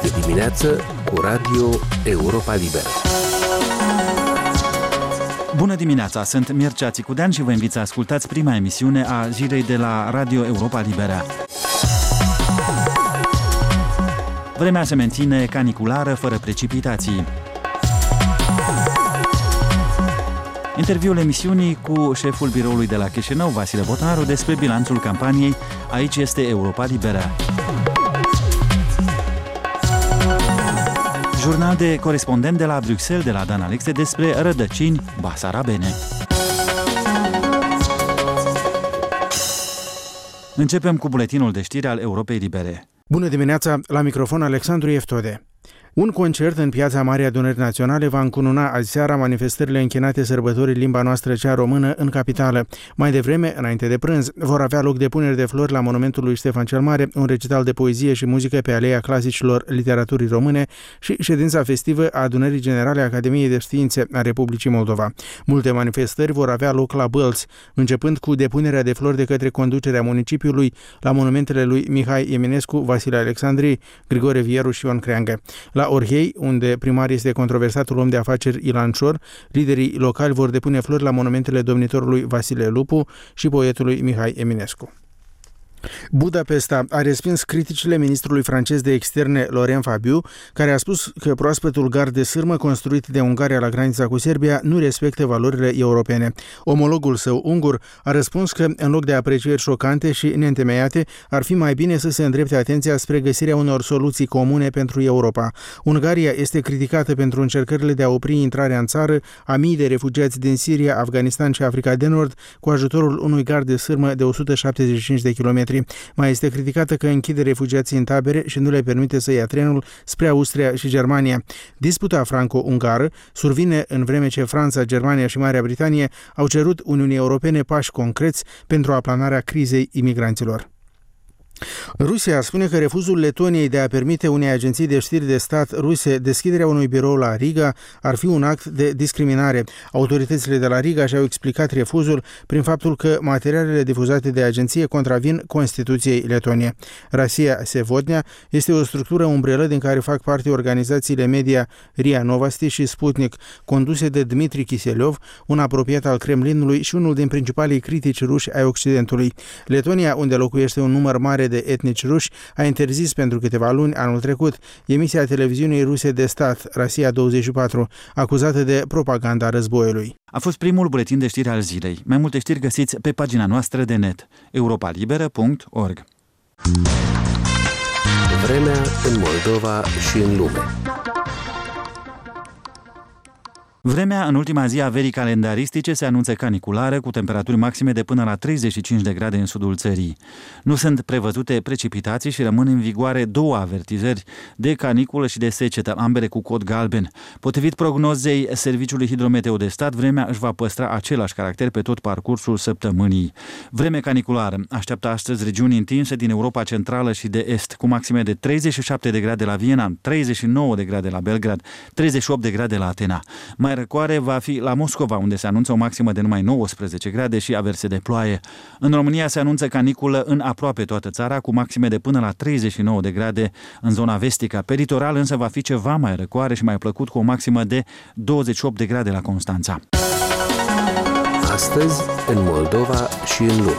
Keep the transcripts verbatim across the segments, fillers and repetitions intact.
de dimineață cu Radio Europa Liberă. Bună dimineața, sunt Mircea Țicudean și vă invit să ascultați prima emisiune a zilei de la Radio Europa Liberă. Vremea se menține caniculară, fără precipitații. Interviul emisiunii cu șeful biroului de la Chișinău, Vasile Botaru, despre bilanțul campaniei Aici este Europa Liberă. Jurnal de corespondent de la Bruxelles de la Dan Alexe despre rădăcini basarabene. Începem cu buletinul de știri al Europei Libere. Bună dimineața, la microfon Alexandru Eftode. Un concert în Piața Marii Adunări Naționale va încununa azi seara manifestările închinate sărbătorii limba noastră cea română în capitală. Mai devreme, înainte de prânz, vor avea loc depuneri de flori la monumentul lui Ștefan cel Mare, un recital de poezie și muzică pe Aleea Clasicilor Literaturii Române și ședința festivă a Adunării Generale a Academiei de Științe a Republicii Moldova. Multe manifestări vor avea loc la Bălți, începând cu depunerea de flori de către conducerea municipiului la monumentele lui Mihai Eminescu, Vasile Alexandrii, Grigore Vieru și Ion Creangă. La Orhei, unde primar este controversatul om de afaceri Ilan Șor, liderii locali vor depune flori la monumentele domnitorului Vasile Lupu și poetului Mihai Eminescu. Budapesta a respins criticile ministrului francez de externe Laurent Fabius, care a spus că proaspătul gard de sârmă construit de Ungaria la granița cu Serbia nu respectă valorile europene. Omologul său ungur a răspuns că, în loc de aprecieri șocante și neîntemeiate, ar fi mai bine să se îndrepte atenția spre găsirea unor soluții comune pentru Europa. Ungaria este criticată pentru încercările de a opri intrarea în țară a mii de refugiați din Siria, Afganistan și Africa de Nord cu ajutorul unui gard de sârmă de o sută șaptezeci și cinci de kilometri. Mai este criticată că închide refugiații în tabere și nu le permite să ia trenul spre Austria și Germania. Disputa franco-ungară survine în vreme ce Franța, Germania și Marea Britanie au cerut Uniunii Europene pași concreți pentru aplanarea crizei imigranților. Rusia spune că refuzul Letoniei de a permite unei agenții de știri de stat ruse deschiderea unui birou la Riga ar fi un act de discriminare. Autoritățile de la Riga și-au explicat refuzul prin faptul că materialele difuzate de agenție contravin Constituției Letoniei. Rasia Sevodnia este o structură umbrelă din care fac parte organizațiile media R I A Novosti și Sputnik, conduse de Dmitri Kiseliov, un apropiat al Kremlinului și unul din principalii critici ruși ai Occidentului. Letonia, unde locuiește un număr mare de etnici ruși, a interzis pentru câteva luni anul trecut emisia televiziunii ruse de stat, Rasia douăzeci și patru, acuzată de propaganda războiului. A fost primul buletin de știri al zilei. Mai multe știri găsiți pe pagina noastră de net, europa liberă punct org. Vremea în Moldova și în lume. Vremea în ultima zi a verii calendaristice se anunță caniculară, cu temperaturi maxime de până la treizeci și cinci de grade în sudul țării. Nu sunt prevăzute precipitații și rămân în vigoare două avertizări de caniculă și de secetă, ambele cu cod galben. Potrivit prognozei Serviciului Hidrometeo de Stat, vremea își va păstra același caracter pe tot parcursul săptămânii. Vreme caniculară așteaptă astăzi regiuni întinse din Europa Centrală și de Est, cu maxime de treizeci și șapte de grade la Viena, treizeci și nouă de grade la Belgrad, treizeci și opt de grade la Atena. Mai răcoare va fi la Moscova, unde se anunță o maximă de numai nouăsprezece grade și averse de ploaie. În România se anunță caniculă în aproape toată țara, cu maxime de până la treizeci și nouă de grade în zona vestică. Pe litoral însă va fi ceva mai răcoare și mai plăcut, cu o maximă de douăzeci și opt de grade la Constanța. Astăzi, în Moldova și în lume.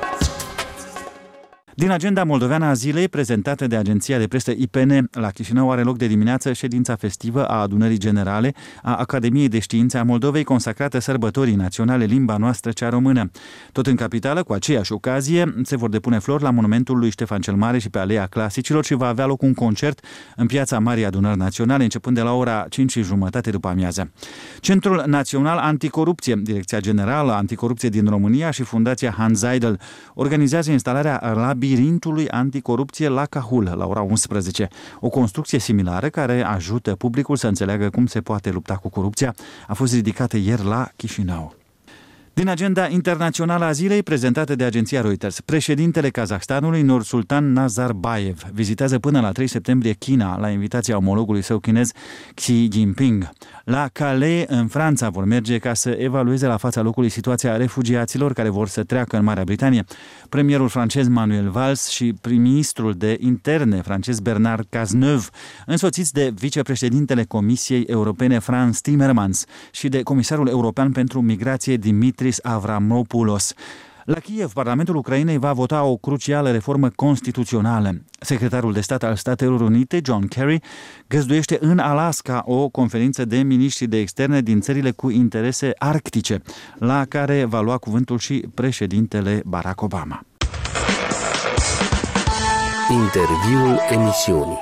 Din agenda moldoveană a zilei, prezentată de agenția de presă I P N, la Chișinău are loc de dimineață ședința festivă a Adunării Generale a Academiei de Științe a Moldovei, consacrată sărbătorii naționale limba noastră cea română. Tot în capitală, cu aceeași ocazie, se vor depune flori la monumentul lui Ștefan cel Mare și pe Aleea Clasicilor și va avea loc un concert în Piața Marii Adunări Naționale, începând de la ora cinci și jumătate după amiază. Centrul Național Anticorupție, Direcția Generală Anticorupție din România și Fundația Hans Seidel organizează instalarea labirintului anticorupție la Cahul, la ora unsprezece. O construcție similară care ajută publicul să înțeleagă cum se poate lupta cu corupția a fost ridicată ieri la Chișinău. Din agenda internațională a zilei prezentată de agenția Reuters, președintele Kazahstanului, Nursultan Nazarbayev, vizitează până la trei septembrie China, la invitația omologului său chinez Xi Jinping. La Calais, în Franța, vor merge ca să evalueze la fața locului situația refugiaților care vor să treacă în Marea Britanie. Premierul francez Manuel Valls și prim-ministrul de interne francez Bernard Cazeneuve, însoțiți de vicepreședintele Comisiei Europene Frans Timmermans și de comisarul european pentru migrație Dimitris Avramopoulos. La Kiev, Parlamentul Ucrainei va vota o crucială reformă constituțională. Secretarul de stat al Statelor Unite, John Kerry, găzduiește în Alaska o conferință de miniștri de externe din țările cu interese arctice, la care va lua cuvântul și președintele Barack Obama. Interviul emisiunii.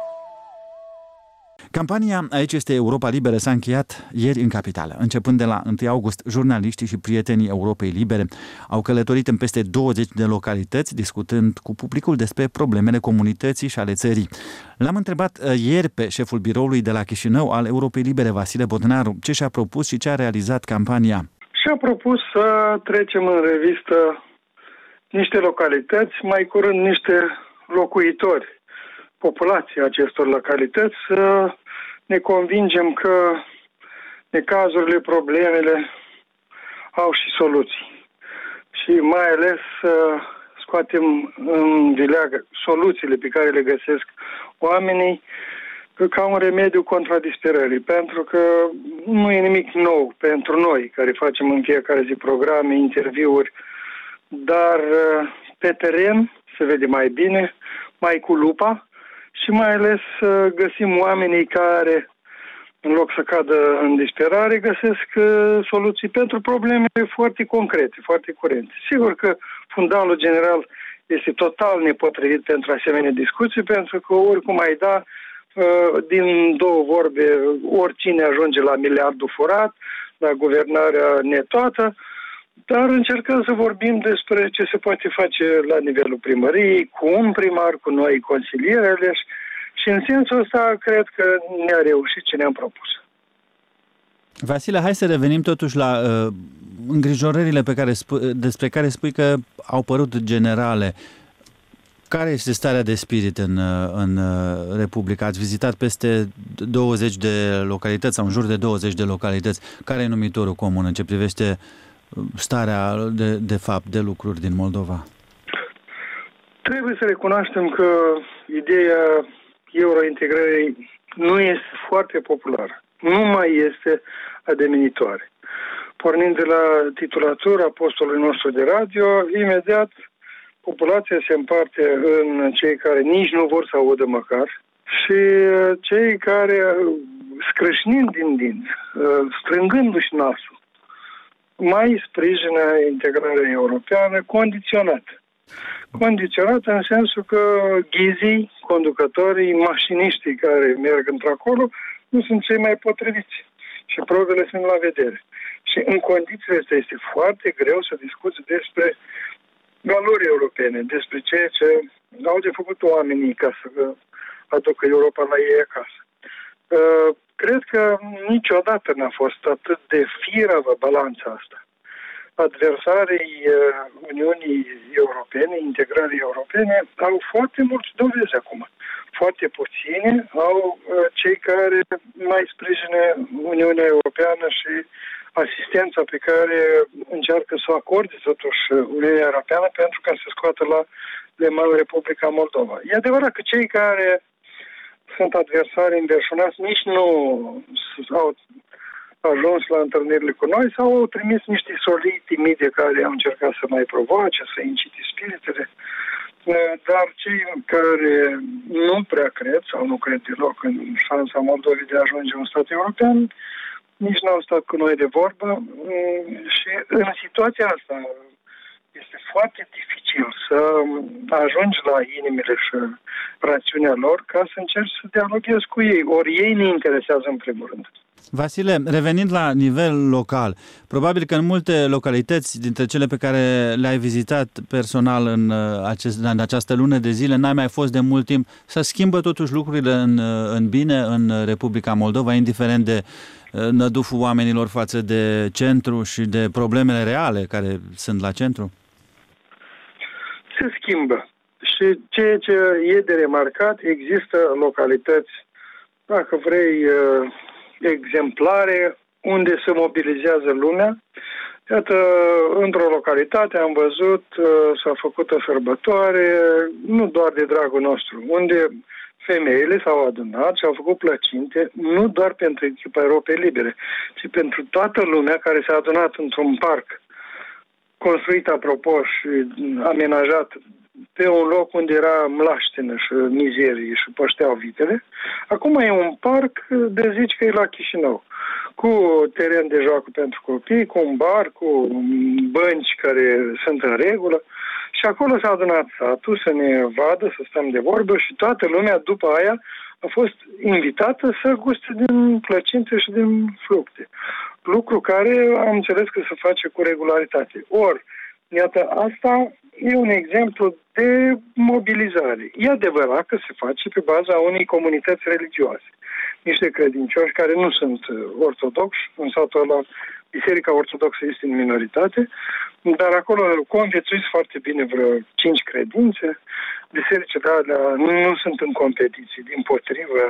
Campania Aici este Europa Liberă s-a încheiat ieri în capitală. Începând de la întâi august, jurnaliștii și prietenii Europei Libere au călătorit în peste douăzeci de localități, discutând cu publicul despre problemele comunității și ale țării. L-am întrebat ieri pe șeful biroului de la Chișinău al Europei Libere, Vasile Bodnaru, ce și-a propus și ce a realizat campania. Și-a propus să trecem în revistă niște localități, mai curând niște locuitori, populația acestor localități, să ne convingem că necazurile, problemele au și soluții. Și mai ales să scoatem în vileag soluțiile pe care le găsesc oamenii ca un remediu contra disperării. Pentru că nu e nimic nou pentru noi care facem în fiecare zi programe, interviuri, dar pe teren se vede mai bine, mai cu lupa, și mai ales să găsim oamenii care, în loc să cadă în disperare, găsesc soluții pentru probleme foarte concrete, foarte curente. Sigur că fundalul general este total nepotrivit pentru asemenea discuții, pentru că oricum ai da, din două vorbe, oricine ajunge la miliardul furat, la guvernarea netoată, dar încercăm să vorbim despre ce se poate face la nivelul primăriei, cu un primar, cu noi consilieri aleși, și în sensul ăsta cred că ne-a reușit ce ne-am propus. Vasile, hai să revenim totuși la uh, îngrijorările pe care sp- despre care spui că au părut generale. Care este starea de spirit în, în Republica? Ați vizitat peste douăzeci de localități sau în jur de douăzeci de localități. Care e numitorul comun în ce privește starea de, de fapt de lucruri din Moldova? Trebuie să recunoaștem că ideea eurointegrării nu este foarte populară. Nu mai este ademenitoare. Pornind de la titulatura postului nostru de radio, imediat populația se împarte în cei care nici nu vor să audă măcar și cei care, scrâșnind din dinți, strângându-și nasul, mai sprijină integrarea europeană condiționat. Condiționat în sensul că ghizii, conducătorii, mașiniștii care merg într-acolo nu sunt cei mai potriviți și probele sunt la vedere. Și în condițiile astea este foarte greu să discuți despre valori europene, despre ceea ce au de făcut oamenii ca să aducă Europa la ei acasă. Cred că niciodată n-a fost atât de firavă balanța asta. Adversarii Uniunii Europene, integrării europene, au foarte mulți dovezi acum. Foarte puține au cei care mai sprijină Uniunea Europeană și asistența pe care încearcă să o acorde totuși Uniunea Europeană pentru ca să scoată la liman Republica Moldova. E adevărat că cei care sunt adversari înverșunați nici nu au ajuns la întâlnirile cu noi sau au trimis niște solii timide care au încercat să mai provoace, să incite spiritele. Dar cei care nu prea cred sau nu cred deloc în șansa Moldovei de a ajunge un stat european, nici n-au stat cu noi de vorbă și în situația asta este foarte dificil dificil să ajungi la inimile și rațiunea lor ca să încerci să dialoghezi cu ei. Ori ei ne interesează în primul rând. Vasile, revenind la nivel local, probabil că în multe localități dintre cele pe care le-ai vizitat personal în, acest, în această lună de zile, n-ai mai fost de mult timp, să schimbă totuși lucrurile în, în bine în Republica Moldova, indiferent de năduful oamenilor față de centru și de problemele reale care sunt la centru? Se schimbă. Și ceea ce e de remarcat, există localități, dacă vrei, exemplare, unde se mobilizează lumea. Iată, într-o localitate am văzut, s-a făcut o sărbătoare, nu doar de dragul nostru, unde femeile s-au adunat și au făcut plăcinte, nu doar pentru echipa Europei Libere, ci pentru toată lumea care s-a adunat într-un parc construit, apropo, și amenajat pe un loc unde era mlaștină și mizerie și pășteau vitele. Acum e un parc de zici că e la Chișinău, cu teren de joacă pentru copii, cu un bar, cu bănci care sunt în regulă. Și acolo s-a adunat satul să ne vadă, să stăm de vorbă și toată lumea după aia a fost invitată să guste din plăcinte și din fructe. Lucru care am înțeles că se face cu regularitate. Ori, iată, asta e un exemplu de mobilizare. E adevărat că se face pe baza unei comunități religioase. Niște credincioși care nu sunt ortodoxi, în satul ăla Biserica Ortodoxă este în minoritate, dar acolo conviețuiesc foarte bine vreo cinci credințe. Bisericile alea nu, nu sunt în competiții, dimpotrivă,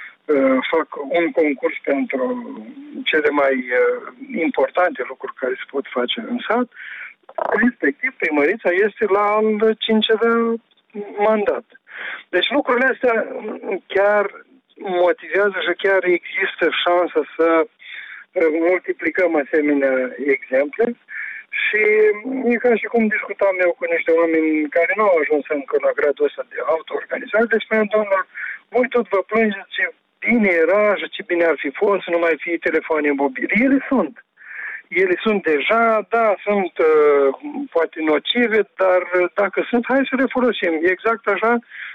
fac un concurs pentru cele mai importante lucruri care se pot face în sat. Respectiv, primărița este la al cincelea mandat. Deci lucrurile astea chiar motivează și chiar există șansa să multiplicăm asemenea exemple și e ca și cum discutam eu cu niște oameni care nu au ajuns încă la gradul ăsta de autoorganizare, deci spuneam, domnul, voi tot vă plângeți ce bine era și ce bine ar fi fost să nu mai fie telefoane mobile. Ele sunt. Ele sunt deja, da, sunt uh, poate nocive, dar dacă sunt, hai să le folosim. Exact așa,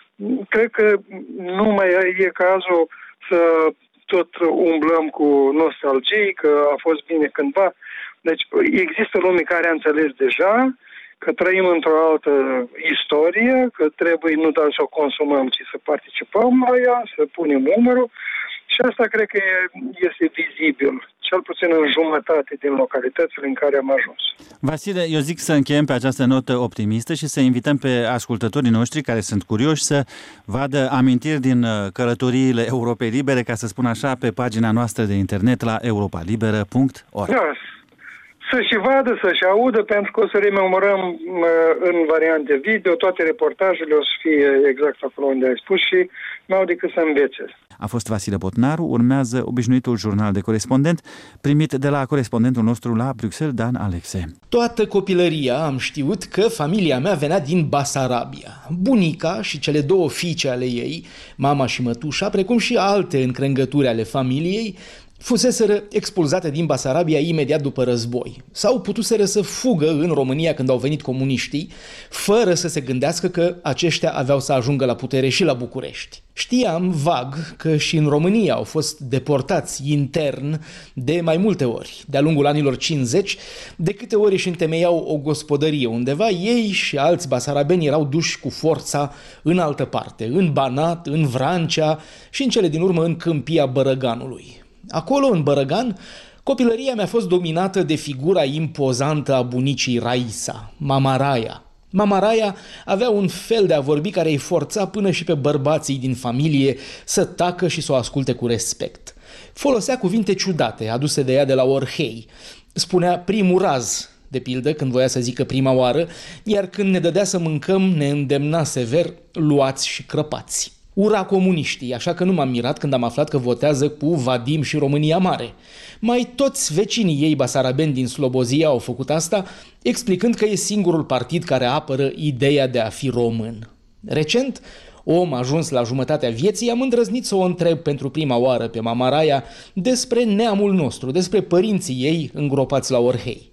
cred că nu mai e cazul să tot umblăm cu nostalgie, că a fost bine cândva. Deci există lume care a înțeles deja că trăim într-o altă istorie, că trebuie nu doar să o consumăm, ci să participăm la ea, să punem umărul. Și asta cred că este vizibil, cel puțin în jumătate din localitățile în care am ajuns. Vasile, eu zic să încheiem pe această notă optimistă și să invităm pe ascultătorii noștri care sunt curioși să vadă amintiri din călătoriile Europei Libere, ca să spun așa, pe pagina noastră de internet la europa liberă punct org. Da, să-și vadă, să-și audă, pentru că o să rememorăm în variante video, toate reportajele o să fie exact acolo unde ai spus și n-au decât să învețe. A fost Vasile Botnaru, urmează obișnuitul jurnal de corespondent, primit de la corespondentul nostru la Bruxelles, Dan Alexe. Toată copilăria am știut că familia mea venea din Basarabia. Bunica și cele două fiice ale ei, mama și mătușa, precum și alte încrengături ale familiei, fuseseră expulzate din Basarabia imediat după război sau putuseră să fugă în România când au venit comuniștii, fără să se gândească că aceștia aveau să ajungă la putere și la București. Știam vag că și în România au fost deportați intern de mai multe ori, de-a lungul anilor cincizeci, de câte ori își întemeiau o gospodărie undeva, ei și alți basarabeni erau duși cu forța în altă parte, în Banat, în Vrancea și în cele din urmă în Câmpia Bărăganului. Acolo, în Bărăgan, copilăria mi-a fost dominată de figura impozantă a bunicii Raisa, Mama Raia. Mama Raia avea un fel de a vorbi care îi forța până și pe bărbații din familie să tacă și să o asculte cu respect. Folosea cuvinte ciudate aduse de ea de la Orhei. Spunea primul raz, de pildă, când voia să zică prima oară, iar când ne dădea să mâncăm, ne îndemna sever, luați și crăpați. Ura comuniștii, așa că nu m-am mirat când am aflat că votează cu Vadim și România Mare. Mai toți vecinii ei basarabeni din Slobozia au făcut asta, explicând că e singurul partid care apără ideea de a fi român. Recent, om ajuns la jumătatea vieții, am îndrăznit să o întreb pentru prima oară pe Mama Raia despre neamul nostru, despre părinții ei îngropați la Orhei.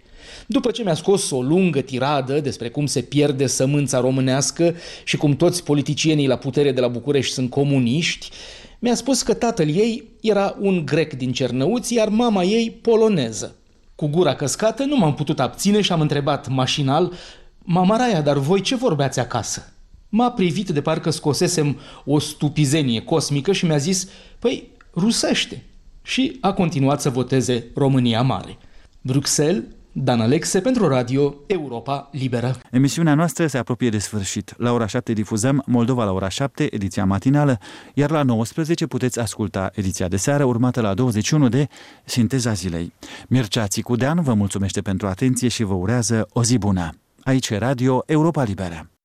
După ce mi-a scos o lungă tiradă despre cum se pierde sămânța românească și cum toți politicienii la putere de la București sunt comuniști, mi-a spus că tatăl ei era un grec din Cernăuți, iar mama ei poloneză. Cu gura căscată nu m-am putut abține și am întrebat mașinal: "Mama Raia, dar voi ce vorbeați acasă?" M-a privit de parcă scosesem o stupizenie cosmică și mi-a zis: "Păi, rusește." Și a continuat să voteze România Mare. Bruxelles, Dan Alexe pentru Radio Europa Liberă. Emisiunea noastră se apropie de sfârșit. La ora șapte difuzăm Moldova la ora șapte, ediția matinală, iar la nouăsprezece puteți asculta ediția de seară, urmată la douăzeci și unu de Sinteza Zilei. Mircea Țicudean vă mulțumește pentru atenție și vă urează o zi bună. Aici e Radio Europa Liberă.